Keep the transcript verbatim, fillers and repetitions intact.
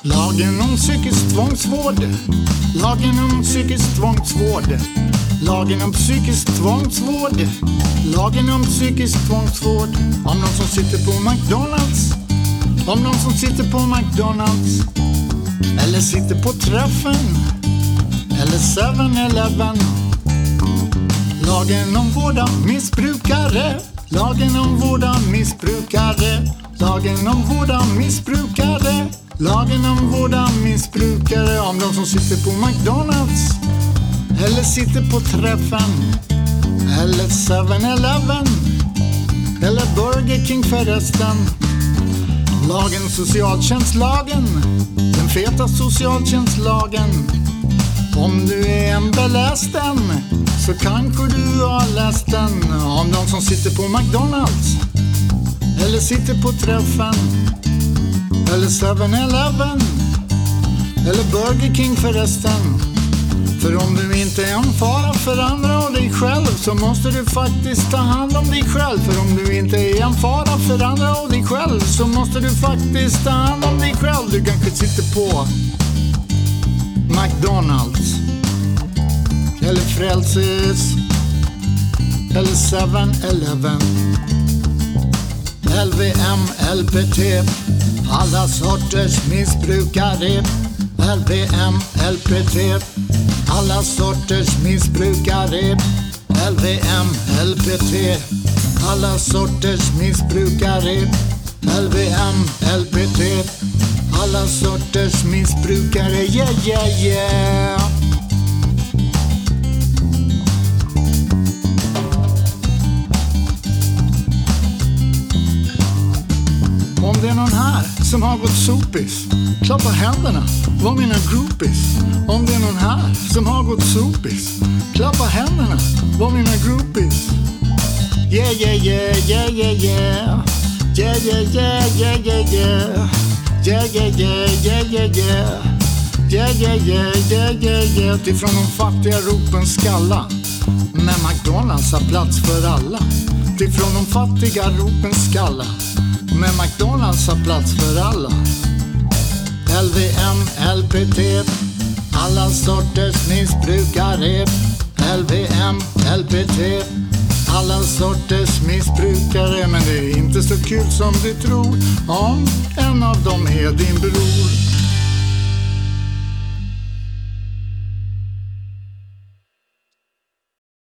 Lagen om psykisk tvångsvård. Lagen om psykisk tvångsvård. Lagen om psykisk tvångsvård. Lagen om psykisk tvångsvård. Om de som sitter på McDonalds. Om de som sitter på McDonalds. Eller sitter på träffen. Eller seven eleven. Lagen om vård av missbrukare. Lagen om vård av missbrukare. Lagen om vård av missbrukare. Lagen om vård av missbrukare. Om de som sitter på McDonalds. Eller sitter på träffen. Eller seven eleven. Eller Burger King förresten. Lagen, socialtjänstlagen. Den feta socialtjänstlagen. Om du är en belästen så kanske du har läst den. Om de som sitter på McDonalds. Eller sitter på träffen. Eller seven eleven. Eller Burger King förresten. För om du inte är en fara för andra och dig själv så måste du faktiskt ta hand om dig själv. För om du inte är en fara för andra och dig själv så måste du faktiskt ta hand om dig själv. Du kanske sitter på McDonalds. Eller Frälses. Eller seven eleven. L V M, L P T. Alla sorters missbrukare. L V M, L P T. Alla sorters missbrukare. L V M, L P T. Alla sorters missbrukare. L V M, L P T. Alla sorters missbrukare. Yeah, yeah, yeah. Om det är någon här som har gått sopis, klappa händerna, vad mina groupies. Om det är någon här som har gått sopis, klappa händerna, vad mina groupies. Yeah, yeah, yeah, yeah, yeah, yeah. Yeah, yeah, yeah, yeah, yeah, yeah. Yeah, yeah, yeah, yeah, yeah, yeah. Yeah, yeah, yeah, yeah, yeah, yeah. Ifrån de fattiga ropen skalla. Men McDonalds har plats för alla. Ifrån de fattiga ropen skalla. Men McDonalds har plats för alla. L V M, L P T. Alla sorters missbrukare. L V M, L P T. Alla sorters missbrukare. Men det är inte så kul som du tror om en av dem är din bror.